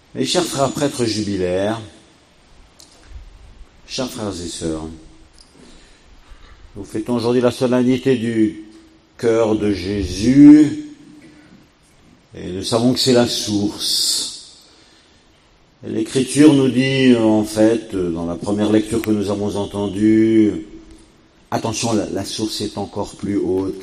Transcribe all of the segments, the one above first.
Mes chers frères prêtres jubilaires, chers frères et sœurs, nous fêtons aujourd'hui la solennité du cœur de Jésus et nous savons que c'est la source. Et l'Écriture nous dit en fait, dans la première lecture que nous avons entendue, attention, la source est encore plus haute.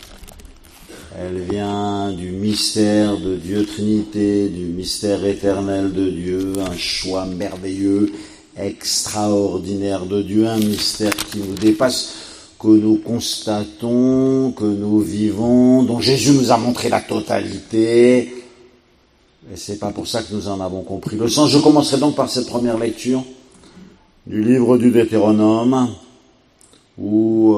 Elle vient du mystère de Dieu Trinité, du mystère éternel de Dieu, un choix merveilleux, extraordinaire de Dieu, un mystère qui nous dépasse, que nous constatons, que nous vivons, dont Jésus nous a montré la totalité. Et c'est pas pour ça que nous en avons compris le sens. Je commencerai donc par cette première lecture du livre du Deutéronome, où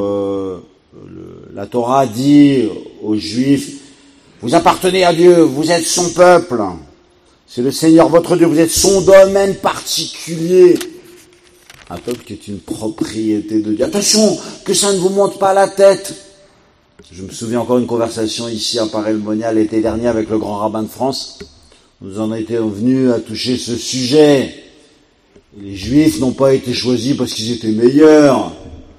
la Torah dit aux Juifs, vous appartenez à Dieu, vous êtes son peuple, c'est le Seigneur votre Dieu, vous êtes son domaine particulier, un peuple qui est une propriété de Dieu. Attention, que ça ne vous monte pas à la tête. Je me souviens encore d'une conversation ici à Paray-le-Monial l'été dernier avec le grand rabbin de France. Nous en étions venus à toucher ce sujet. Les Juifs n'ont pas été choisis parce qu'ils étaient meilleurs.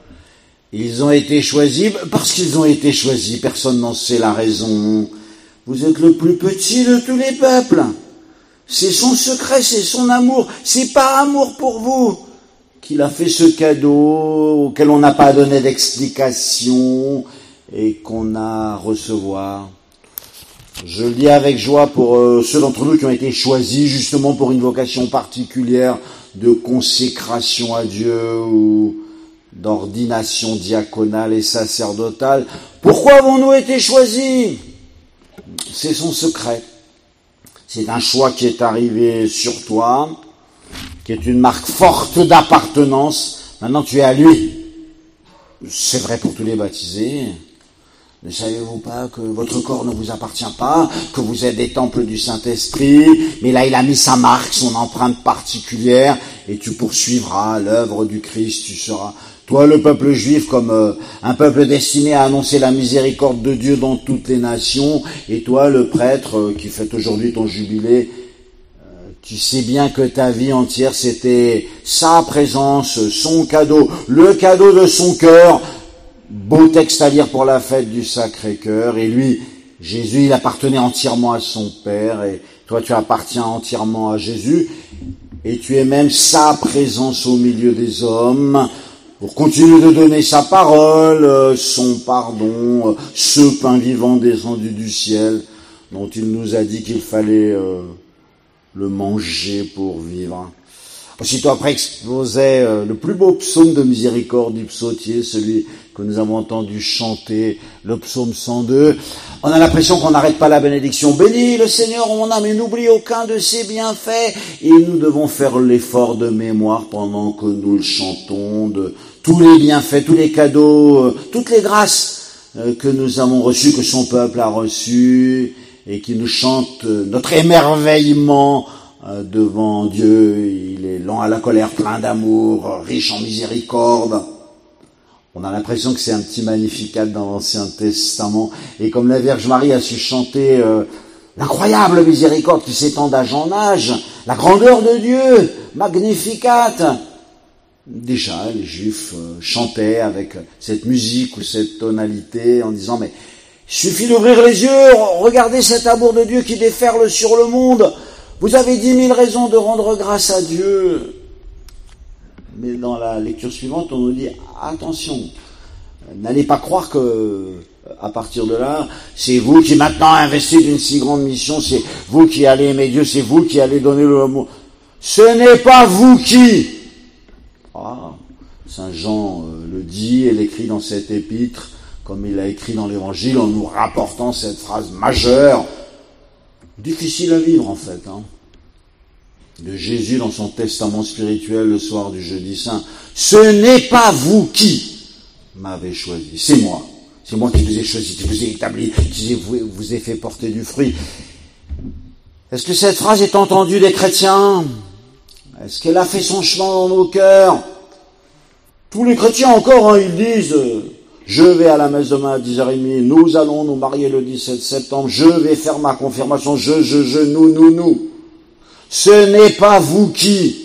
Ils ont été choisis parce qu'ils ont été choisis. Personne n'en sait la raison. Vous êtes le plus petit de tous les peuples. C'est son secret, c'est son amour. C'est par amour pour vous qu'il a fait ce cadeau auquel on n'a pas donné d'explication et qu'on a à recevoir. Je le dis avec joie pour ceux d'entre nous qui ont été choisis justement pour une vocation particulière de consécration à Dieu ou d'ordination diaconale et sacerdotale. Pourquoi avons-nous été choisis ? C'est son secret. C'est un choix qui est arrivé sur toi, qui est une marque forte d'appartenance. Maintenant, tu es à lui. C'est vrai pour tous les baptisés. Ne savez-vous pas que votre corps ne vous appartient pas, que vous êtes des temples du Saint-Esprit, mais là il a mis sa marque, son empreinte particulière, et tu poursuivras l'œuvre du Christ, tu seras, toi le peuple juif, comme un peuple destiné à annoncer la miséricorde de Dieu dans toutes les nations, et toi le prêtre qui fête aujourd'hui ton jubilé, tu sais bien que ta vie entière c'était sa présence, son cadeau, le cadeau de son cœur. Beau texte à lire pour la fête du Sacré-Cœur. Et lui, Jésus, il appartenait entièrement à son Père. Et toi, tu appartiens entièrement à Jésus. Et tu es même sa présence au milieu des hommes pour continuer de donner sa parole, son pardon, ce pain vivant descendu du ciel dont il nous a dit qu'il fallait le manger pour vivre. Aussitôt après exposait le plus beau psaume de miséricorde du psautier, celui que nous avons entendu chanter, le psaume 102. On a l'impression qu'on n'arrête pas la bénédiction. Bénis le Seigneur, mon âme, et n'oublie aucun de ses bienfaits. Et nous devons faire l'effort de mémoire pendant que nous le chantons, de tous les bienfaits, tous les cadeaux, toutes les grâces que nous avons reçues, que son peuple a reçues, et qui nous chante notre émerveillement devant Dieu. Il est lent à la colère, plein d'amour, riche en miséricorde. On a l'impression que c'est un petit Magnificat dans l'Ancien Testament. Et comme la Vierge Marie a su chanter l'incroyable miséricorde qui s'étend d'âge en âge, la grandeur de Dieu, Magnificat. Déjà, les Juifs chantaient avec cette musique ou cette tonalité en disant « Mais il suffit d'ouvrir les yeux, regardez cet amour de Dieu qui déferle sur le monde. Vous avez 10 000 raisons de rendre grâce à Dieu. » Mais dans la lecture suivante, on nous dit attention, n'allez pas croire que à partir de là, c'est vous qui maintenant investi d'une si grande mission, c'est vous qui allez aimer Dieu, c'est vous qui allez donner l'amour. Ce n'est pas vous qui. Saint Jean le dit et l'écrit dans cette épître, comme il l'a écrit dans l'Évangile, en nous rapportant cette phrase majeure, difficile à vivre en fait, de Jésus dans son testament spirituel le soir du jeudi saint. Ce n'est pas vous qui m'avez choisi, c'est moi. C'est moi qui vous ai choisi, qui vous ai établi, qui vous ai fait porter du fruit. Est-ce que cette phrase est entendue des chrétiens ? Est-ce qu'elle a fait son chemin dans nos cœurs ? Tous les chrétiens encore, ils disent je vais à la messe demain à 10h30, nous allons nous marier le 17 septembre, je vais faire ma confirmation, nous. Ce n'est pas vous qui.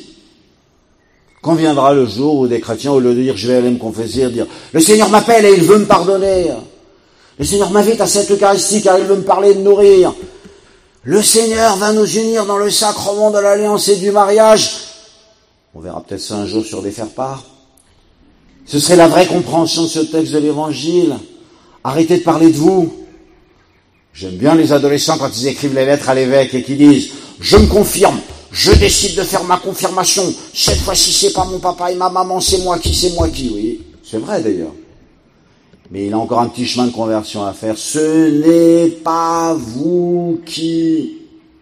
Quand viendra le jour où des chrétiens, au lieu de dire « je vais aller me confesser », dire « le Seigneur m'appelle et il veut me pardonner ». Le Seigneur m'invite à cette Eucharistie car il veut me parler et me nourrir. Le Seigneur va nous unir dans le sacrement de l'alliance et du mariage. On verra peut-être ça un jour sur des faire-part. Ce serait la vraie compréhension de ce texte de l'Évangile. Arrêtez de parler de vous. J'aime bien les adolescents quand ils écrivent les lettres à l'évêque et qui disent « je me confirme, je décide de faire ma confirmation. Cette fois-ci, c'est pas mon papa et ma maman, c'est moi qui. » Oui, c'est vrai d'ailleurs. Mais il a encore un petit chemin de conversion à faire. Ce n'est pas vous qui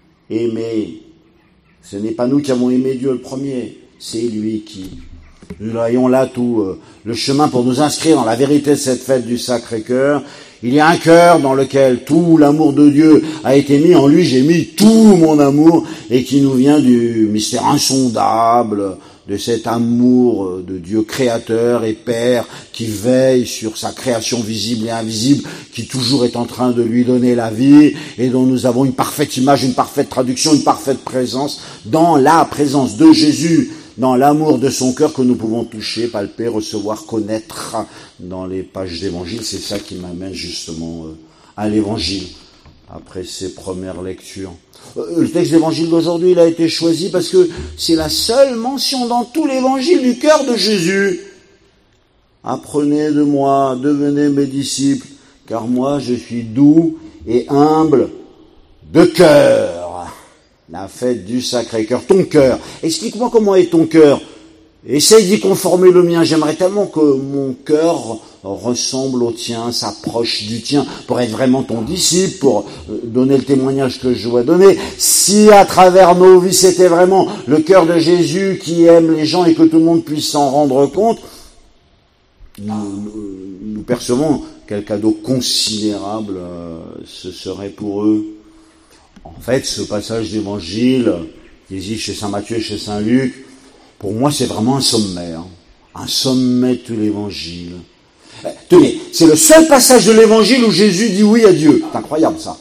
aimez. Ce n'est pas nous qui avons aimé Dieu le premier. C'est lui qui. Nous voyons là tout le chemin pour nous inscrire dans la vérité de cette fête du Sacré-Cœur. Il y a un cœur dans lequel tout l'amour de Dieu a été mis. En lui, j'ai mis tout mon amour et qui nous vient du mystère insondable de cet amour de Dieu créateur et Père qui veille sur sa création visible et invisible, qui toujours est en train de lui donner la vie et dont nous avons une parfaite image, une parfaite traduction, une parfaite présence dans la présence de Jésus, dans l'amour de son cœur que nous pouvons toucher, palper, recevoir, connaître dans les pages d'évangile. C'est ça qui m'amène justement à l'évangile après ces premières lectures. Le texte d'évangile d'aujourd'hui, il a été choisi parce que c'est la seule mention dans tout l'évangile du cœur de Jésus. Apprenez de moi, devenez mes disciples, car moi je suis doux et humble de cœur. La fête du Sacré-Cœur, ton cœur. Explique-moi comment est ton cœur. Essaye d'y conformer le mien. J'aimerais tellement que mon cœur ressemble au tien, s'approche du tien, pour être vraiment ton disciple, pour donner le témoignage que je dois donner. Si à travers nos vies, c'était vraiment le cœur de Jésus qui aime les gens et que tout le monde puisse s'en rendre compte, nous percevons quel cadeau considérable ce serait pour eux. En fait, ce passage d'évangile, qui existe chez saint Matthieu et chez saint Luc, pour moi, c'est vraiment un sommet. Un sommet de tout l'évangile. Tenez, c'est le seul passage de l'évangile où Jésus dit oui à Dieu. C'est incroyable, ça.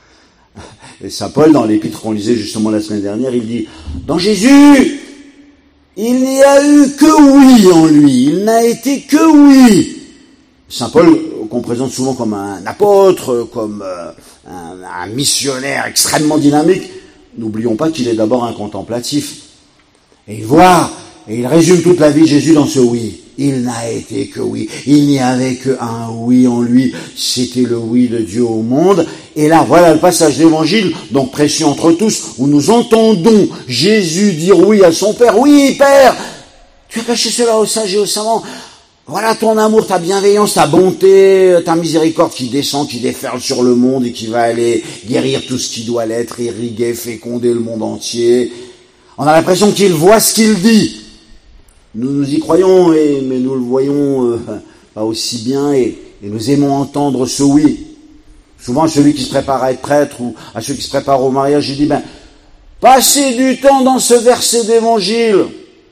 Et saint Paul, dans l'épître qu'on lisait justement la semaine dernière, il dit « Dans Jésus, il n'y a eu que oui en lui. Il n'a été que oui. » Saint Paul, qu'on présente souvent comme un apôtre, comme un missionnaire extrêmement dynamique, n'oublions pas qu'il est d'abord un contemplatif. Et il résume toute la vie de Jésus dans ce oui. Il n'a été que oui. Il n'y avait qu'un oui en lui. C'était le oui de Dieu au monde. Et là, voilà le passage d'évangile, donc précieux entre tous, où nous entendons Jésus dire oui à son Père. Oui, Père, tu as caché cela aux sages et aux savants. Voilà ton amour, ta bienveillance, ta bonté, ta miséricorde qui descend, qui déferle sur le monde et qui va aller guérir tout ce qui doit l'être, irriguer, féconder le monde entier. On a l'impression qu'il voit ce qu'il dit. Nous y croyons, mais nous le voyons pas aussi bien et nous aimons entendre ce oui. Souvent, celui qui se prépare à être prêtre ou à ceux qui se préparent au mariage, il dit, passez du temps dans ce verset d'évangile.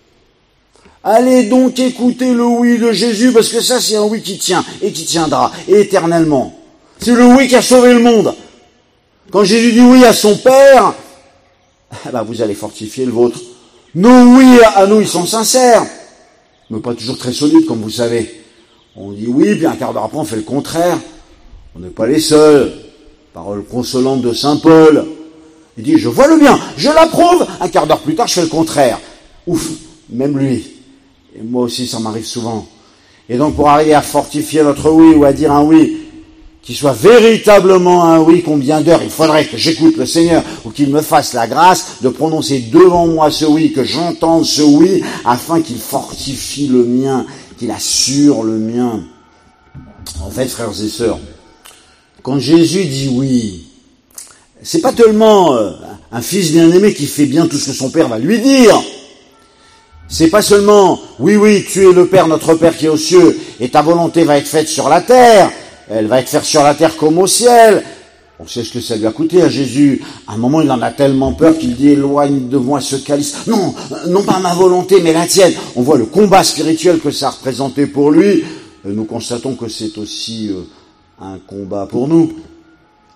Allez donc écouter le oui de Jésus, parce que ça, c'est un oui qui tient et qui tiendra éternellement. C'est le oui qui a sauvé le monde. Quand Jésus dit oui à son Père, vous allez fortifier le vôtre. Nos oui à nous, ils sont sincères, mais pas toujours très solides, comme vous savez. On dit oui, puis un quart d'heure après, on fait le contraire. On n'est pas les seuls. Parole consolante de saint Paul. Il dit, je vois le bien, je l'approuve. Un quart d'heure plus tard, je fais le contraire. Ouf, même lui. Et moi aussi, ça m'arrive souvent. Et donc, pour arriver à fortifier notre oui, ou à dire un oui, qui soit véritablement un oui, combien d'heures il faudrait que j'écoute le Seigneur, ou qu'il me fasse la grâce de prononcer devant moi ce oui, que j'entende ce oui, afin qu'il fortifie le mien, qu'il assure le mien. En fait, frères et sœurs, quand Jésus dit oui, c'est pas tellement un fils bien-aimé qui fait bien tout ce que son père va lui dire. C'est pas seulement, oui, tu es le Père, notre Père qui est aux cieux, et ta volonté va être faite sur la terre, elle va être faite sur la terre comme au ciel. On sait ce que ça lui a coûté à Jésus. À un moment, il en a tellement peur qu'il dit, éloigne de moi ce calice. Non pas ma volonté, mais la tienne. On voit le combat spirituel que ça a représenté pour lui. Nous constatons que c'est aussi un combat pour nous.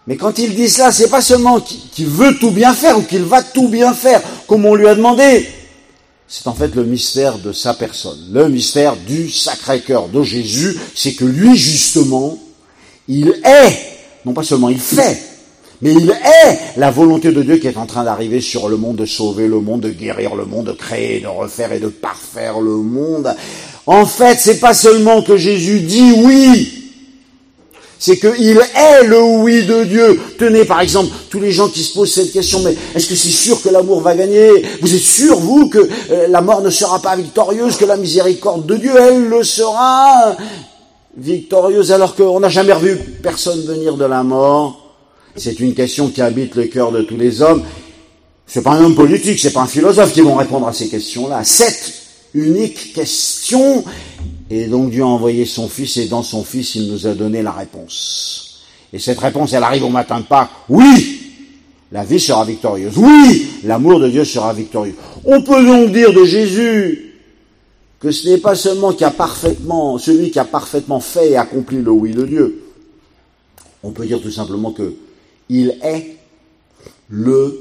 Mais quand il dit cela, c'est pas seulement qu'il veut tout bien faire ou qu'il va tout bien faire, comme on lui a demandé. C'est en fait le mystère de sa personne, le mystère du Sacré-Cœur de Jésus, c'est que lui, justement, il est, non pas seulement il fait, mais il est la volonté de Dieu qui est en train d'arriver sur le monde, de sauver le monde, de guérir le monde, de créer, de refaire et de parfaire le monde. En fait, c'est pas seulement que Jésus dit oui, c'est qu'il est le oui de Dieu. Tenez, par exemple, tous les gens qui se posent cette question, mais est-ce que c'est sûr que l'amour va gagner? Vous êtes sûr, vous, que la mort ne sera pas victorieuse, que la miséricorde de Dieu, elle le sera victorieuse, alors qu'on n'a jamais revu personne venir de la mort? C'est une question qui habite le cœur de tous les hommes. C'est pas un homme politique, c'est pas un philosophe qui vont répondre à ces questions-là. Cette unique question. Et donc Dieu a envoyé son Fils, et dans son Fils, il nous a donné la réponse. Et cette réponse, elle arrive au matin de Pâques. Oui, la vie sera victorieuse. Oui, l'amour de Dieu sera victorieux. On peut donc dire de Jésus que ce n'est pas seulement celui qui a parfaitement fait et accompli le oui de Dieu. On peut dire tout simplement que il est le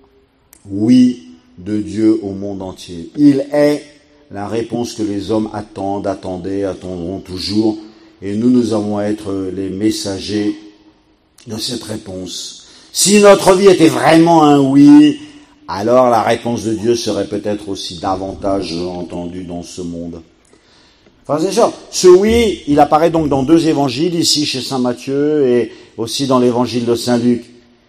oui de Dieu au monde entier. Il est la réponse que les hommes attendront toujours. Et nous avons à être les messagers de cette réponse. Si notre vie était vraiment un oui, alors la réponse de Dieu serait peut-être aussi davantage entendue dans ce monde. Frères et sœurs, ce oui, il apparaît donc dans 2 évangiles, ici chez saint Matthieu et aussi dans l'évangile de saint Luc.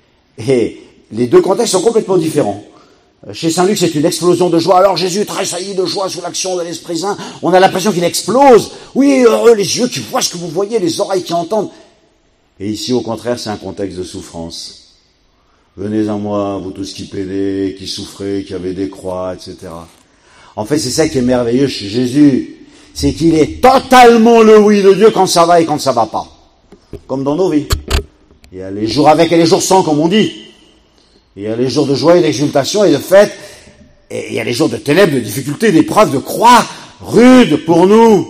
Et les 2 contextes sont complètement différents. Chez saint Luc, c'est une explosion de joie. Alors Jésus tressaillit de joie sous l'action de l'Esprit Saint. On a l'impression qu'il explose. Oui, heureux les yeux qui voient ce que vous voyez, les oreilles qui entendent. Et ici, au contraire, c'est un contexte de souffrance. Venez à moi, vous tous qui pédez, qui souffrez, qui avez des croix, etc. En fait, c'est ça qui est merveilleux chez Jésus. C'est qu'il est totalement le oui de Dieu quand ça va et quand ça va pas. Comme dans nos vies. Il y a les jours avec et les jours sans, comme on dit. Il y a les jours de joie et d'exultation et de fête. Et il y a les jours de ténèbres, de difficultés, d'épreuves, de croix rudes pour nous.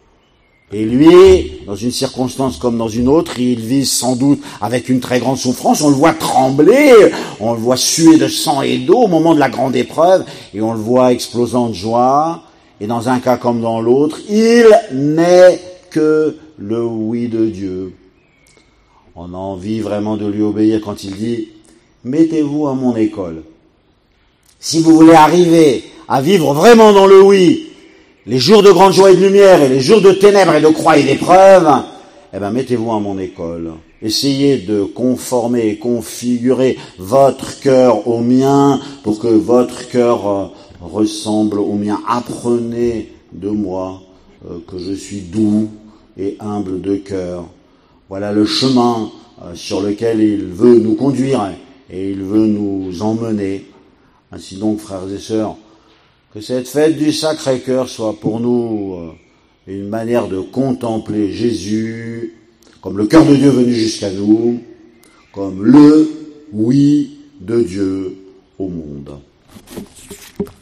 Et lui, dans une circonstance comme dans une autre, il vit sans doute avec une très grande souffrance. On le voit trembler, on le voit suer de sang et d'eau au moment de la grande épreuve. Et on le voit explosant de joie. Et dans un cas comme dans l'autre, il n'est que le oui de Dieu. On a envie vraiment de lui obéir quand il dit « Mettez-vous à mon école ». Si vous voulez arriver à vivre vraiment dans le oui, les jours de grande joie et de lumière et les jours de ténèbres et de croix et d'épreuves, mettez-vous à mon école. Essayez de conformer et configurer votre cœur au mien pour que votre cœur ressemble au mien. Apprenez de moi que je suis doux et humble de cœur. Voilà le chemin sur lequel il veut nous conduire et il veut nous emmener. Ainsi donc, frères et sœurs, que cette fête du Sacré-Cœur soit pour nous une manière de contempler Jésus comme le cœur de Dieu venu jusqu'à nous, comme le oui de Dieu au monde.